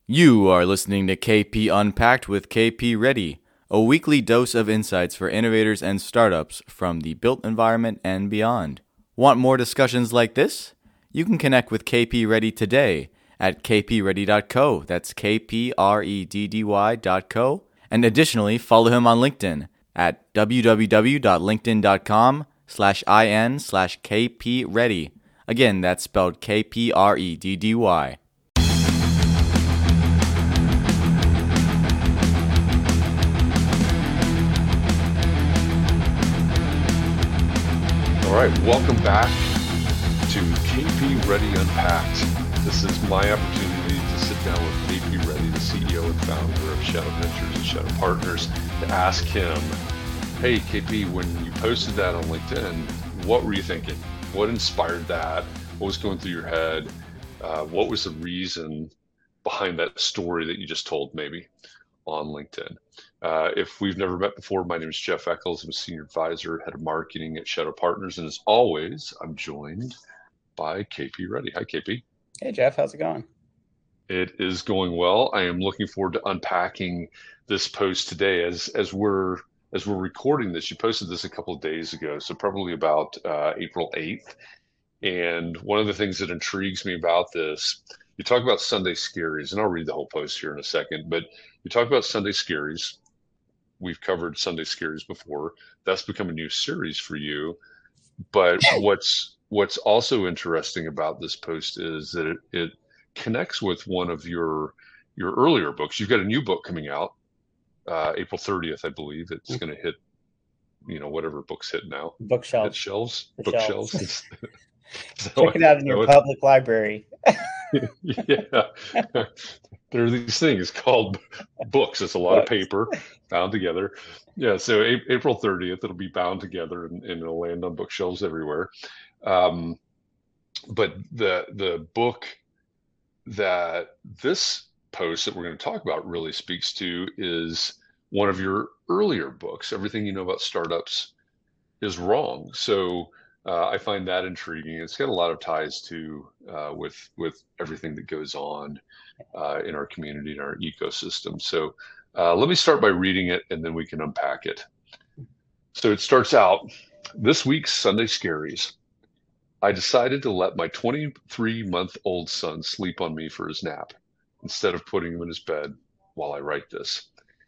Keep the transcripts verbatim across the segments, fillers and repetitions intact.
You are listening to K P Unpacked with K P Ready, a weekly dose of insights for innovators and startups from the built environment and beyond. Want more discussions like this? You can connect with K P Ready today at k p ready dot co. That's K P R E D D Y dot co. And additionally, follow him on LinkedIn at www.linkedin.com slash in slash kpready. Again, that's spelled K P R E D D Y. All right, welcome back to K P Ready Unpacked. This is my opportunity to sit down with K P Ready, the C E O and founder of Shadow Ventures and Shadow Partners, to ask him, hey, K P, when you posted that on LinkedIn, what were you thinking? What inspired that? What was going through your head? Uh, what was the reason behind that story that you just told maybe on LinkedIn? Uh, if we've never met before, my name is Jeff Eccles. I'm a senior advisor, head of marketing at Shadow Partners. And as always, I'm joined by K P Ready. Hi, K P. Hey, Jeff. How's it going? It is going well. I am looking forward to unpacking this post today as as we're as we're recording this. You posted this a couple of days ago, so probably about uh, April eighth. And one of the things that intrigues me about this, you talk about Sunday scaries, and I'll read the whole post here in a second, but you talk about Sunday scaries. We've covered Sunday Scaries before. That's become a new series for you. But what's what's also interesting about this post is that it, it connects with one of your your earlier books. You've got a new book coming out, uh, April thirtieth, I believe. It's going to hit, you know, whatever books hit now. Bookshelf. Hit shelves. The Bookshelves. shelves. So Check it out in your what- public library. yeah. There are these things called books. It's a lot of paper bound together. Yeah, so a- April thirtieth, it'll be bound together and, and it'll land on bookshelves everywhere. Um, but the the book that this post that we're going to talk about really speaks to is one of your earlier books, Everything You Know About Startups is Wrong. So uh, I find that intriguing. It's got a lot of ties to uh, with with everything that goes on uh, in our community, in our ecosystem. So uh, let me start by reading it and then we can unpack it. So it starts out, this week's Sunday Scaries. I decided to let my twenty-three-month-old son sleep on me for his nap instead of putting him in his bed while I write this.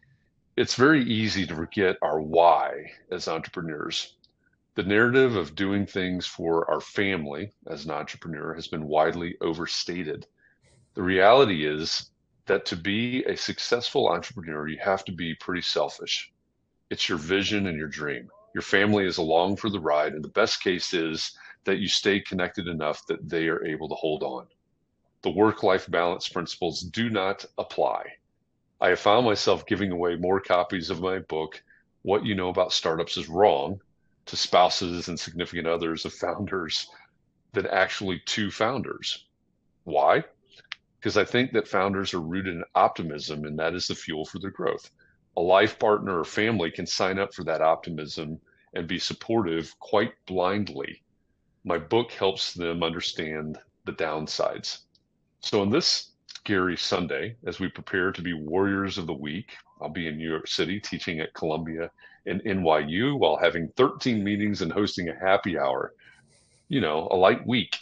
It's very easy to forget our why as entrepreneurs. The narrative of doing things for our family as an entrepreneur has been widely overstated. The reality is that to be a successful entrepreneur, you have to be pretty selfish. It's your vision and your dream. Your family is along for the ride, and the best case is that you stay connected enough that they are able to hold on. The work-life balance principles do not apply. I have found myself giving away more copies of my book, What You Know About Startups is Wrong, to spouses and significant others of founders than actually to founders. Why? Because I think that founders are rooted in optimism, and that is the fuel for their growth. A life partner or family can sign up for that optimism and be supportive quite blindly. My book helps them understand the downsides. So on this scary Sunday, as we prepare to be warriors of the week, I'll be in New York City teaching at Columbia and N Y U while having thirteen meetings and hosting a happy hour. You know, a light week.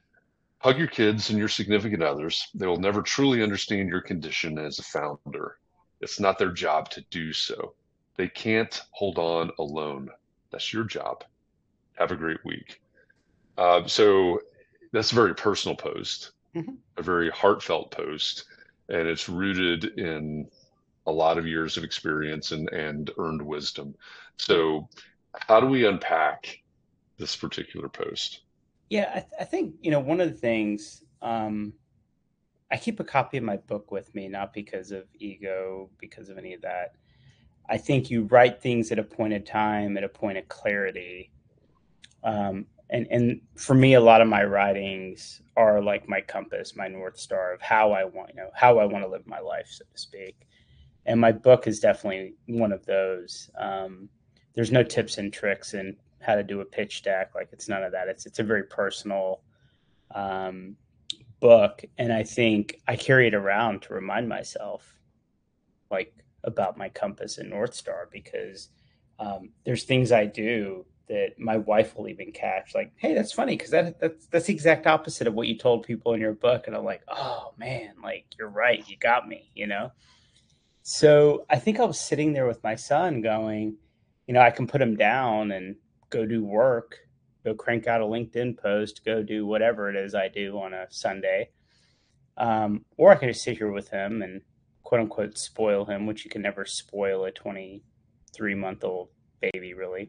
Hug your kids and your significant others. They will never truly understand your condition as a founder. It's not their job to do so. They can't hold on alone. That's your job. Have a great week. Uh, so that's a very personal post, Mhm. a very heartfelt post, and it's rooted in a lot of years of experience and, and earned wisdom. So how do we unpack this particular post? Yeah, I, th- I think, you know, one of the things, um, I keep a copy of my book with me, not because of ego, because of any of that. I think you write things at a point in time, at a point of clarity. Um, and, and for me, a lot of my writings are like my compass, my North Star of how I want, you know, how I want to live my life, so to speak. And my book is definitely one of those. Um, there's no tips and tricks in how to do a pitch deck. Like it's none of that. It's it's a very personal, um, book, and I think I carry it around to remind myself, like, about my compass and North Star, because um, there's things I do that my wife will even catch, like, hey, that's funny because that that's that's the exact opposite of what you told people in your book, and I'm like, oh man, like you're right, you got me, you know. So I think I was sitting there with my son going, you know, I can put him down and go do work, go crank out a LinkedIn post, go do whatever it is I do on a Sunday. Um, or I can just sit here with him and quote unquote spoil him, which you can never spoil a twenty-three month old baby, really.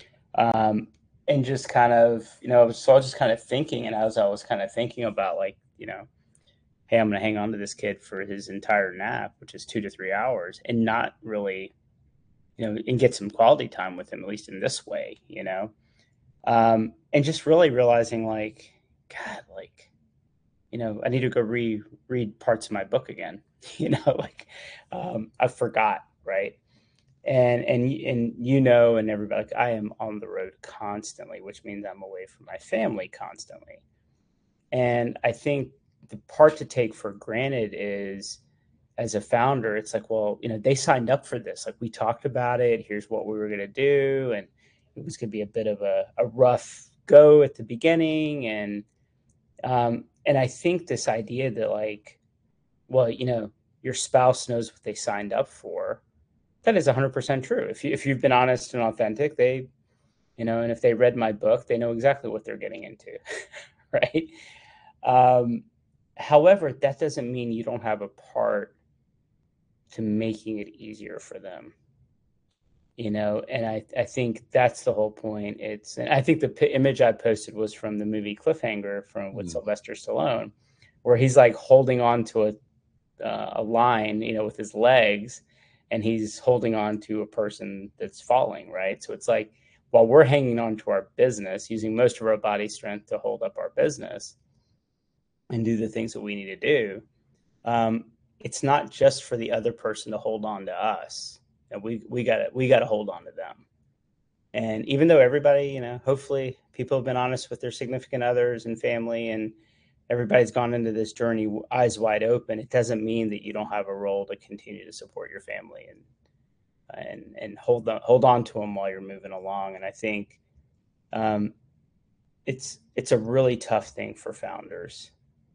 Um, and just kind of, you know, so I was just kind of thinking, and as I was kind of thinking about, like, you know, hey, I'm going to hang on to this kid for his entire nap, which is two to three hours, and not really, you know, and get some quality time with him, at least in this way, you know, um, and just really realizing, like, God, like, you know, I need to go re read parts of my book again, you know, like, um, I forgot, right? And and and you know, and everybody, like, I am on the road constantly, which means I'm away from my family constantly. And I think the part to take for granted is, as a founder, it's like, well, you know, they signed up for this. Like, we talked about it. Here's what we were going to do. And it was going to be a bit of a, a rough go at the beginning. And, um, and I think this idea that, like, well, you know, your spouse knows what they signed up for, that is one hundred percent true. If you, if you've been honest and authentic, they, you know, and if they read my book, they know exactly what they're getting into. Right. Um, however, that doesn't mean you don't have a part to making it easier for them, you know. And I, I think that's the whole point. It's, and I think the p- image I posted was from the movie Cliffhanger from with mm. Sylvester Stallone, where he's like holding on to a uh, a line, you know, with his legs, and he's holding on to a person that's falling, right? So it's like, while we're hanging on to our business, using most of our body strength to hold up our business and do the things that we need to do, um, it's not just for the other person to hold on to us. And we we got to we got to hold on to them. And even though everybody, you know, hopefully people have been honest with their significant others and family, and everybody's gone into this journey eyes wide open, it doesn't mean that you don't have a role to continue to support your family and and and hold on hold on to them while you're moving along. And I think um, it's it's a really tough thing for founders.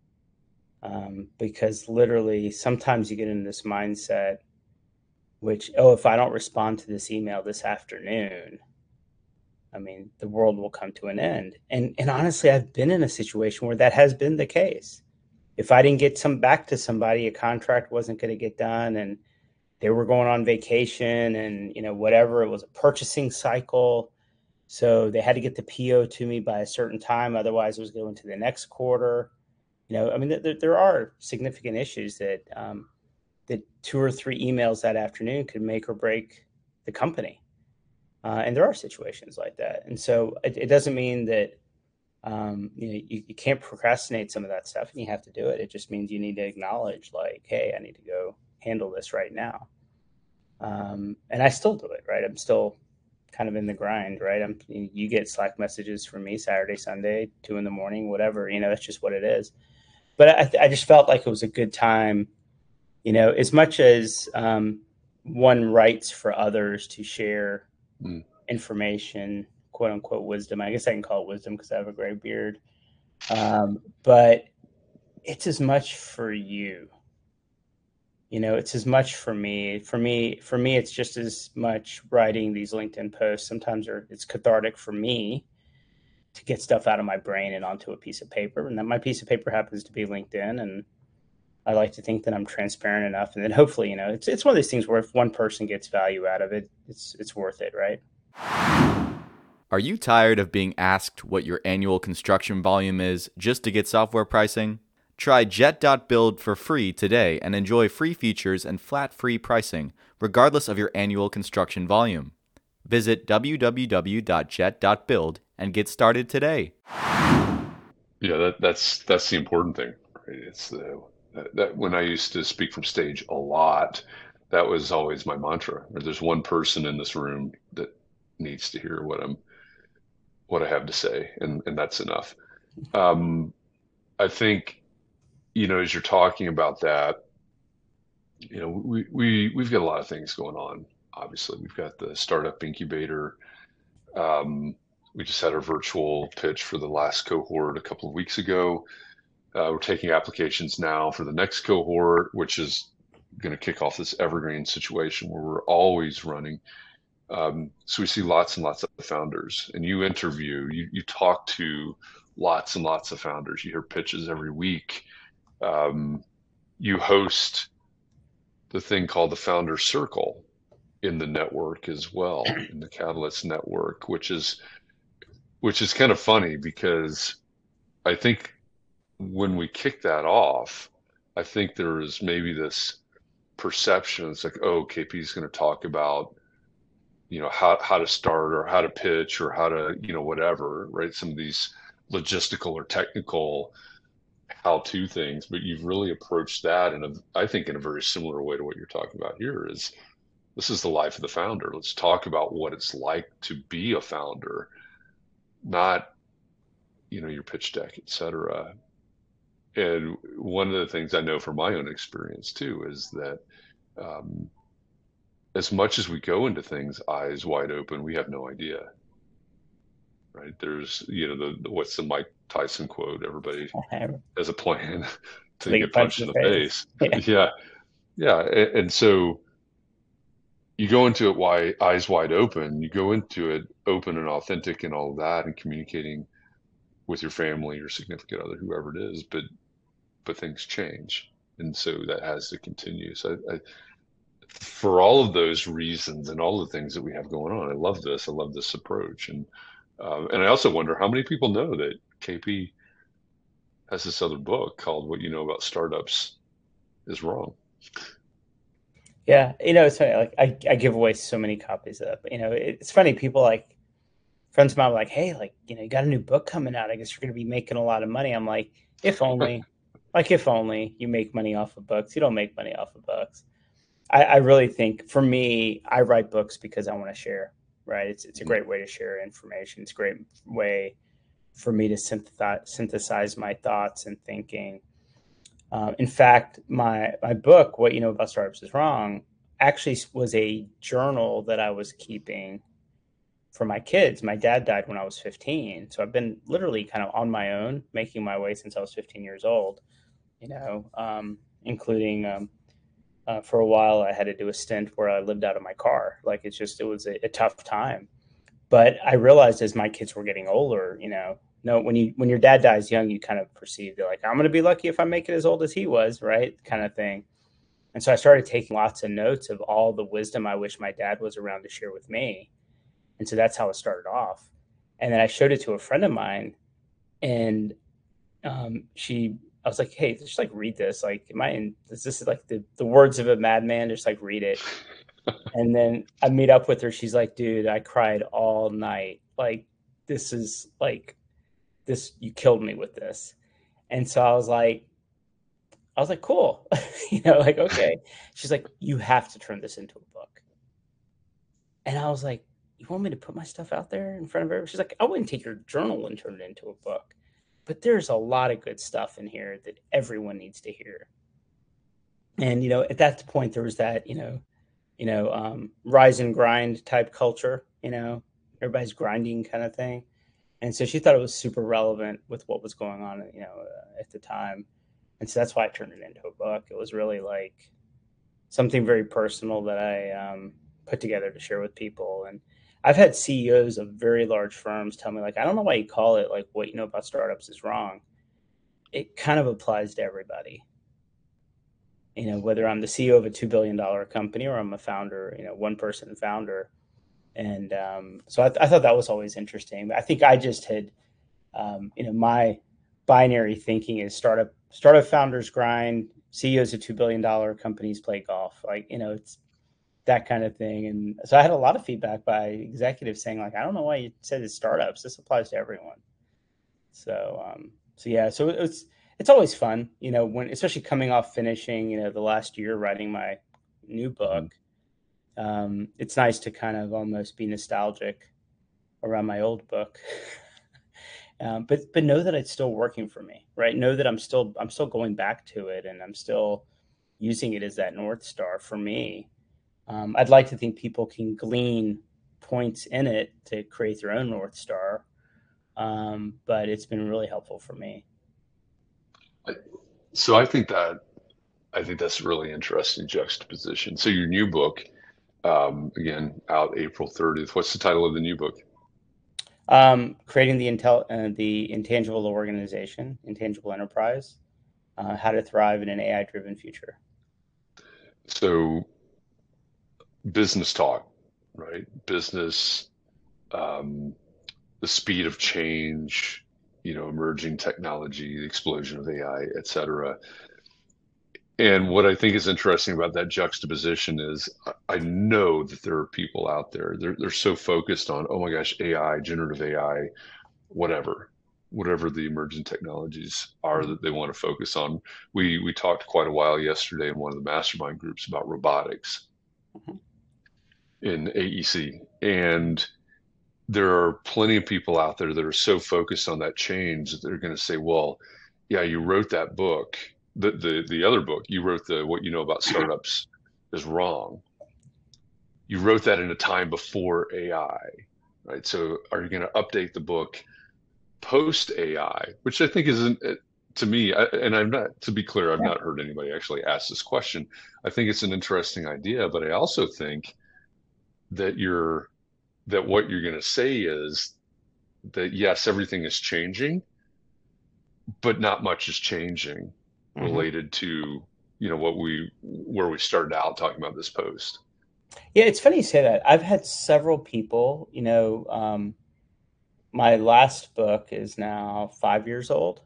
Um, because literally sometimes you get in this mindset, which, oh, if I don't respond to this email this afternoon, I mean, the world will come to an end. And and honestly, I've been in a situation where that has been the case. If I didn't get some back to somebody, a contract wasn't going to get done, and they were going on vacation, and, you know, whatever, it was a purchasing cycle. So they had to get the P O to me by a certain time. Otherwise, it was going to the next quarter. You know, I mean, there, there are significant issues that um, that two or three emails that afternoon could make or break the company. Uh, and there are situations like that. And so it, it doesn't mean that um, you know, you, you can't procrastinate some of that stuff, and you have to do it. It just means you need to acknowledge, like, hey, I need to go handle this right now. Um, and I still do it, right? I'm still kind of in the grind, right? I'm, you get Slack messages from me Saturday, Sunday, two in the morning, whatever, you know, that's just what it is. But I, I just felt like it was a good time, you know, as much as um, one writes for others to share mm. information, quote unquote, wisdom. I guess I can call it wisdom because I have a gray beard. Um, but it's as much for you. You know, it's as much for me. For me, for me, it's just as much writing these LinkedIn posts. Sometimes it's cathartic for me to get stuff out of my brain and onto a piece of paper. And then my piece of paper happens to be LinkedIn. And I like to think that I'm transparent enough. And then hopefully, you know, it's it's one of these things where if one person gets value out of it, it's it's worth it, right? Are you tired of being asked what your annual construction volume is just to get software pricing? Try jet dot build for free today and enjoy free features and flat free pricing, regardless of your annual construction volume. Visit w w w dot jet dot build and get started today. Yeah, that, that's that's the important thing. Right? It's the that, that when I used to speak from stage a lot, that was always my mantra. There's one person in this room that needs to hear what I'm what I have to say, and and that's enough. Um, I think you know, as you're talking about that, you know, we, we, we've got a lot of things going on. Obviously, we've got the startup incubator. Um, we just had our virtual pitch for the last cohort a couple of weeks ago. Uh, we're taking applications now for the next cohort, which is going to kick off this evergreen situation where we're always running. Um, so we see lots and lots of founders, and you interview, you, you talk to lots and lots of founders. You hear pitches every week. Um, you host the thing called the Founder Circle in the network as well, in the Catalyst network, which is which is kind of funny because I think when we kick that off, I think there is maybe this perception. It's like, oh, K P is going to talk about, you know, how, how to start or how to pitch or how to, you know, whatever, right? Some of these logistical or technical how-to things, but you've really approached that in a, I think in a very similar way to what you're talking about here is this is the life of the founder. Let's talk about what it's like to be a founder, not, you know, your pitch deck, et cetera. And one of the things I know from my own experience too is that um, as much as we go into things eyes wide open, we have no idea, right? There's, you know, the, the what's the Mike Tyson quote? Everybody has a plan to get punched in the face. face. Yeah. yeah. yeah. And, and so you go into it wide, eyes wide open. You go into it open and authentic and all of that, and communicating with your family, your significant other, whoever it is. But but things change, and so that has to continue. So, I, I, for all of those reasons and all the things that we have going on, I love this. I love this approach, and um, and I also wonder how many people know that K P has this other book called "What You Know About Startups Is Wrong." Yeah, you know, it's funny. Like I, I give away so many copies of, you know, it's funny. People like friends of mine are like, hey, like, you know, you got a new book coming out. I guess you're going to be making a lot of money. I'm like, if only. Like, if only you make money off of books. You don't make money off of books. I, I really think, for me, I write books because I want to share, right? It's it's a great way to share information. It's a great way for me to synthesize, synthesize my thoughts and thinking. Uh, in fact, my my book, What You Know About Startups Is Wrong, actually was a journal that I was keeping for my kids. My dad died when I was fifteen. So I've been literally kind of on my own, making my way since I was fifteen years old. You know, um, including um, uh, for a while, I had to do a stint where I lived out of my car. Like, it's just, it was a, a tough time. But I realized as my kids were getting older, you know, no, when you when your dad dies young, you kind of perceive that, like, I'm going to be lucky if I make it as old as he was, right? Kind of thing. And so I started taking lots of notes of all the wisdom I wish my dad was around to share with me. And so that's how it started off. And then I showed it to a friend of mine, and um, she, I was like, hey, just like read this. Like, am I in, is this like the, the words of a madman? Just like read it. And then I meet up with her. She's like, dude, I cried all night. Like, this is like, this, you killed me with this. And so I was like, I was like, cool. you know, like, okay. She's like, you have to turn this into a book. And I was like, you want me to put my stuff out there in front of everyone? She's like, I wouldn't take your journal and turn it into a book. But there's a lot of good stuff in here that everyone needs to hear. And, you know, at that point, there was that, you know, you know, um, rise and grind type culture, you know, everybody's grinding kind of thing. And so she thought it was super relevant with what was going on, you know, uh, at the time. And so that's why I turned it into a book. It was really like something very personal that I um, put together to share with people. And I've had C E Os of very large firms tell me, like, I don't know why you call it like What You Know About Startups Is Wrong. It kind of applies to everybody. You know, whether I'm the C E O of a two billion dollars company or I'm a founder, you know, one person founder. And um, so I, th- I thought that was always interesting. I think I just had, um, you know, my binary thinking is startup, startup founders grind, C E Os of two billion dollars companies play golf. Like, you know, it's that kind of thing. And so I had a lot of feedback by executives saying, like, I don't know why you said it's startups. This applies to everyone. So, um, so yeah, so it's, it's always fun, you know, when, especially coming off finishing, you know, the last year writing my new book. Um, it's nice to kind of almost be nostalgic around my old book Um, but but know that it's still working for me, right? Know that I'm still I'm still going back to it, and I'm still using it as that North Star for me. Um, I'd like to think people can glean points in it to create their own North Star, um, but it's been really helpful for me. So I think that I think that's a really interesting juxtaposition. So your new book, um, again, out April thirtieth. What's the title of the new book? Um, creating the intel, uh, the intangible organization, intangible enterprise, uh, how to thrive in an A I-driven future. So business talk, right? Business, um, the speed of change, you know, emerging technology, the explosion of A I, et cetera. And what I think is interesting about that juxtaposition is I know that there are people out there, they're, they're so focused on, oh my gosh, A I, generative A I, whatever, whatever the emerging technologies are that they want to focus on. We, we talked quite a while yesterday in one of the mastermind groups about robotics Mhm. in A E C. And there are plenty of people out there that are so focused on that change that they're going to say, well, yeah, you wrote that book, the, the, the other book, you wrote the, what you know about startups is wrong. You wrote that in a time before A I, right? So are you going to update the book post A I, which I think isn't, to me, I, and I'm not, to be clear, I've Yeah. not heard anybody actually ask this question. I think it's an interesting idea, but I also think that you're, that what you're going to say is that yes, everything is changing, but not much is changing Mhm. related to, you know, what we, where we started out talking about this post. Yeah, it's funny you say that. I've had several people, you know, um, my last book is now five years old.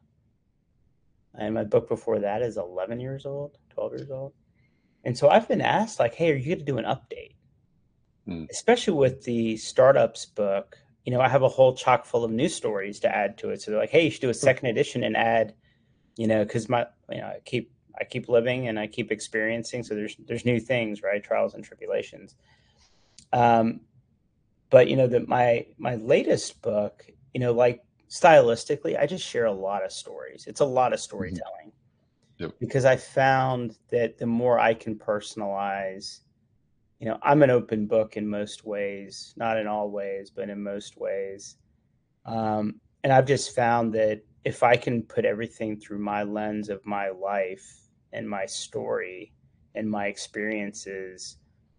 And my book before that is eleven years old, twelve years old. And so I've been asked, like, hey, are you going to do an update? Mm. Especially with the startups book. You know, I have a whole chock full of news stories to add to it. So they're like, hey, you should do a second edition and add, you know, because my, you know, I keep, I keep living and I keep experiencing. So there's, there's new things, right? Trials and tribulations. Um, but you know that my my latest book, you know, like stylistically, I just share a lot of stories. It's a lot of Mhm. storytelling Yep. because I found that the more I can personalize, you know, I'm an open book in most ways, not in all ways, but in most ways. Um, and I've just found that if I can put everything through my lens of my life and my story and my experiences,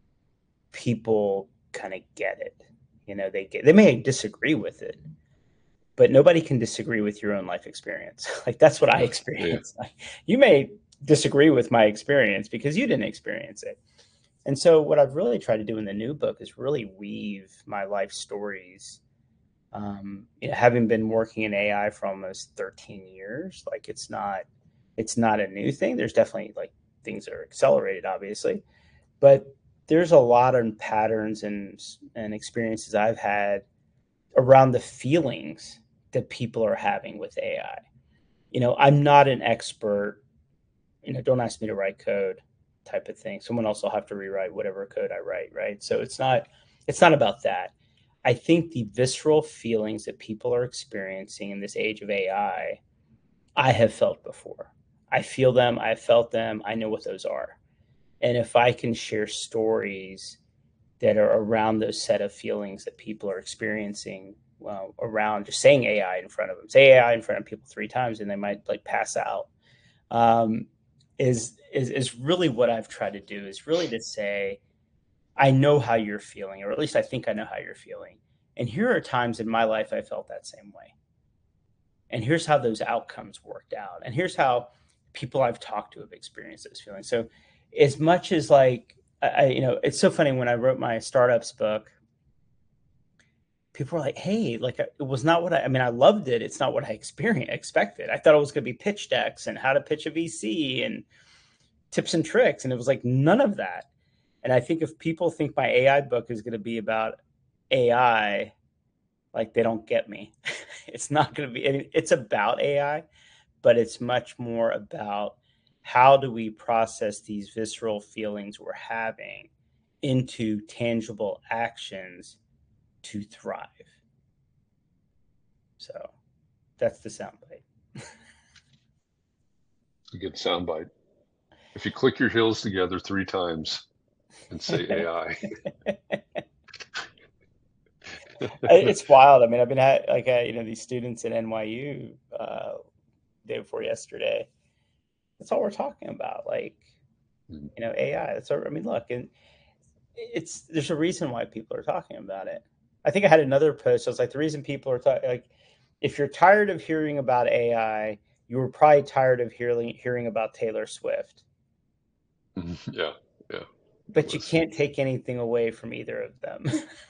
people kind of get it. You know, they get, they may disagree with it, but nobody can disagree with your own life experience. Like that's what I Yeah. Yeah. experienced. Like, you may disagree with my experience because you didn't experience it. And so what I've really tried to do in the new book is really weave my life stories. Um, you know, having been working in A I for almost thirteen years, like it's not, it's not a new thing. There's definitely like things that are accelerated, obviously, but there's a lot of patterns and and experiences I've had around the feelings that people are having with A I. You know, I'm not an expert. You know, don't ask me to write code, type of thing. Someone else will have to rewrite whatever code I write, right? So it's not it's not about that. I think the visceral feelings that people are experiencing in this age of A I, I have felt before. I feel them, I've felt them, I know what those are. And if I can share stories that are around those set of feelings that people are experiencing, well, around just saying A I in front of them, say A I in front of people three times and they might like pass out. Um, is, is, is really what I've tried to do is really to say, I know how you're feeling, or at least I think I know how you're feeling. And here are times in my life I felt that same way. And here's how those outcomes worked out. And here's how people I've talked to have experienced those feelings. So as much as like, I, you know, it's so funny when I wrote my startups book, people were like, hey, like it was not what I, I mean, I loved it. It's not what I experienced, expected. I thought it was going to be pitch decks and how to pitch a V C and tips and tricks. And it was like none of that. And I think if people think my A I book is going to be about A I, like they don't get me. It's not going to be, I mean, it's about A I, but it's much more about how do we process these visceral feelings we're having into tangible actions to thrive. So That's the soundbite. It's a good soundbite. If you click your heels together three times and say A I. It's wild. I mean, I've been at like uh, you know these students at N Y U uh, day before yesterday. That's all we're talking about. Like, you know, A I. That's our, I mean, look, and it's there's a reason why people are talking about it. I think I had another post. I was like, the reason people are talking, like, if you're tired of hearing about A I, you were probably tired of hearing hearing about Taylor Swift. Yeah, yeah. But you can't take anything away from either of them.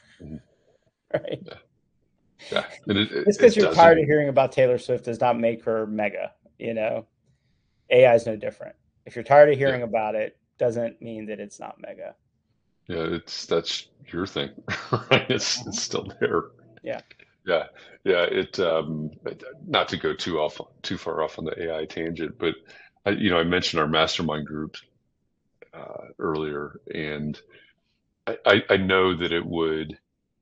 Right? Yeah. Yeah. And it, it, Just because it you're doesn't- tired of hearing about Taylor Swift does not make her mega, you know? A I is no different. If you're tired of hearing Yeah. about it, doesn't mean that it's not mega. Yeah, it's that's your thing, right? It's it's still there. Yeah. Yeah, yeah. It um, not to go too off too far off on the A I tangent, but I, you know, I mentioned our mastermind group uh, earlier, and I, I, I know that it would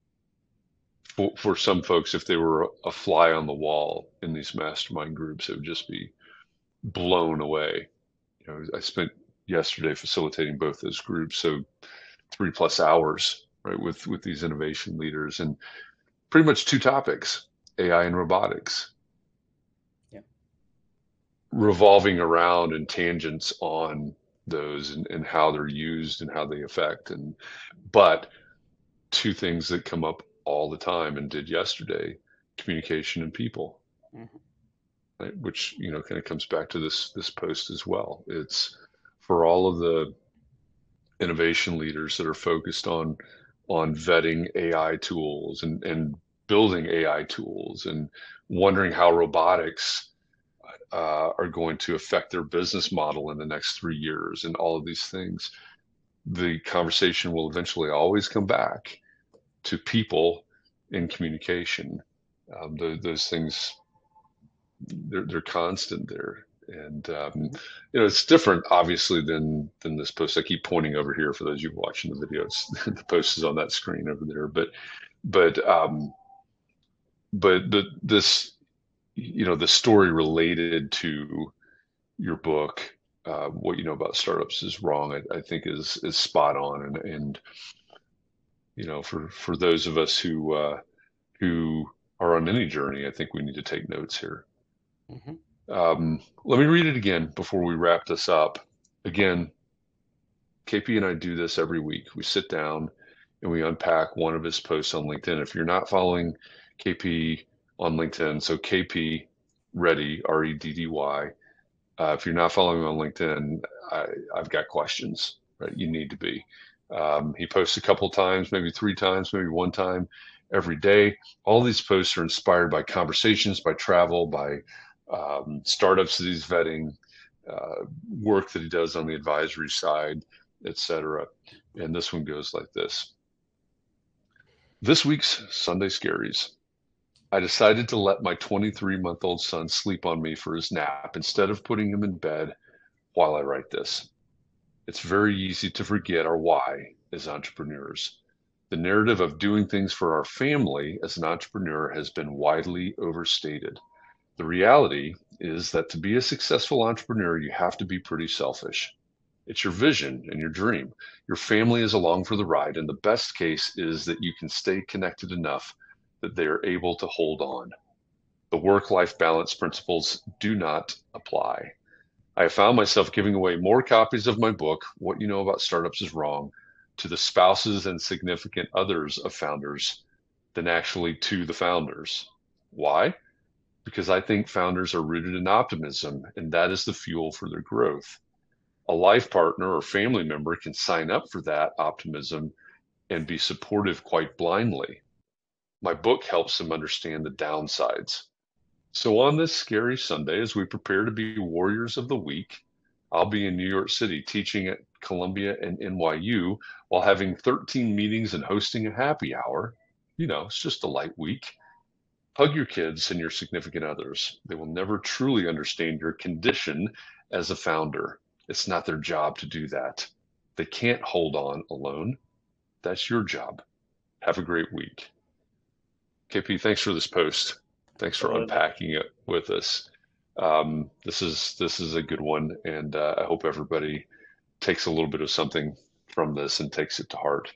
for for some folks, if they were a fly on the wall in these mastermind groups, it would just be blown away. You know, I spent yesterday facilitating both those groups, so three plus hours, right, with with these innovation leaders, and pretty much two topics: A I and robotics, Yeah. revolving around and tangents on those and, and how they're used and how they affect. And but two things that come up all the time and did yesterday: communication and people. Mhm. Right? Which, you know, kind of comes back to this this post as well. It's for all of the innovation leaders that are focused on on vetting A I tools and and building A I tools and wondering how robotics uh, are going to affect their business model in the next three years and all of these things. The conversation will eventually always come back to people in communication. Um, the, those things, they're, they're constant there. And, um, you know, it's different, obviously, than than this post. I keep pointing over here for those of you watching the video. It's, the post is on that screen over there. But, but, um, but the, this, you know, the story related to your book, uh, What You Know About Startups Is Wrong, I, I think is is spot on. And, and you know, for, for those of us who uh, who are on any journey, I think we need to take notes here. Mm-hmm. Um, let me read it again before we wrap this up. Again, K P and I do this every week. We sit down and we unpack one of his posts on LinkedIn. If you're not following K P on LinkedIn, so K P Reddy, R E D D Y. Uh, if you're not following me on LinkedIn, I, I've got questions, right? You need to be. Um, he posts a couple times, maybe three times, maybe one time every day. All these posts are inspired by conversations, by travel, by um, startups that he's vetting, uh, work that he does on the advisory side, et cetera. And this one goes like this. This week's Sunday Scaries. I decided to let my twenty-three-month-old son sleep on me for his nap instead of putting him in bed while I write this. It's very easy to forget our why as entrepreneurs. The narrative of doing things for our family as an entrepreneur has been widely overstated. The reality is that to be a successful entrepreneur, you have to be pretty selfish. It's your vision and your dream. Your family is along for the ride, and the best case is that you can stay connected enough that they are able to hold on. The work-life balance principles do not apply. I have found myself giving away more copies of my book, What You Know About Startups Is Wrong, to the spouses and significant others of founders than actually to the founders. Why? Because I think founders are rooted in optimism, and that is the fuel for their growth. A life partner or family member can sign up for that optimism and be supportive quite blindly. My book helps them understand the downsides. So on this scary Sunday, as we prepare to be warriors of the week, I'll be in New York City teaching at Columbia and N Y U while having thirteen meetings and hosting a happy hour. You know, it's just a light week. Hug your kids and your significant others. They will never truly understand your condition as a founder. It's not their job to do that. They can't hold on alone. That's your job. Have a great week. K P, thanks for this post. Thanks for unpacking it with us. Um, this is this is a good one, and uh, I hope everybody takes a little bit of something from this and takes it to heart.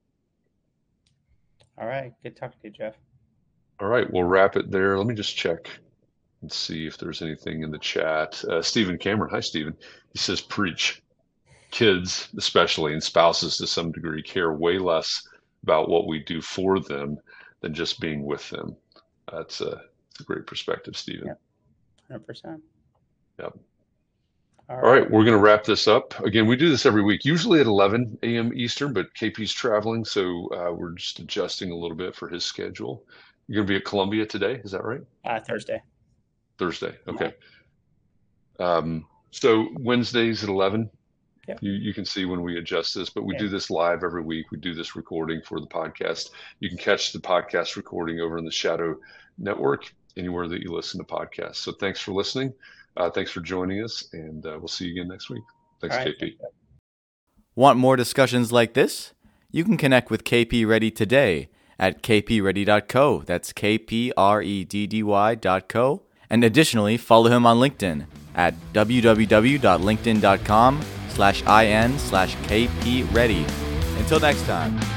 All right. Good talking to you, Jeff. All right, we'll wrap it there. Let me just check and see if there's anything in the chat. Uh, Stephen Cameron, hi, Stephen. He says, preach. Kids, especially, and spouses to some degree, care way less about what we do for them than just being with them. That's a, that's a great perspective, Stephen. Yep. one hundred percent. Yep. All All right. right, we're going to wrap this up. Again, we do this every week, usually at eleven a.m. Eastern, but K P's traveling, so uh, we're just adjusting a little bit for his schedule. You're going to be at Columbia today, is that right? Uh, Thursday. Thursday, okay. Um, so Wednesdays at eleven, Yep. you, you can see when we adjust this, but we Yeah. do this live every week. We do this recording for the podcast. You can catch the podcast recording over in the Shadow Network, anywhere that you listen to podcasts. So thanks for listening. Uh, thanks for joining us, and uh, we'll see you again next week. Thanks, All right. K P. Want more discussions like this? You can connect with K P Ready today at k p ready dot co. That's K P R E D D Y dot co. And additionally, follow him on LinkedIn at w w w dot linkedin dot com slash in slash K P Ready. Until next time.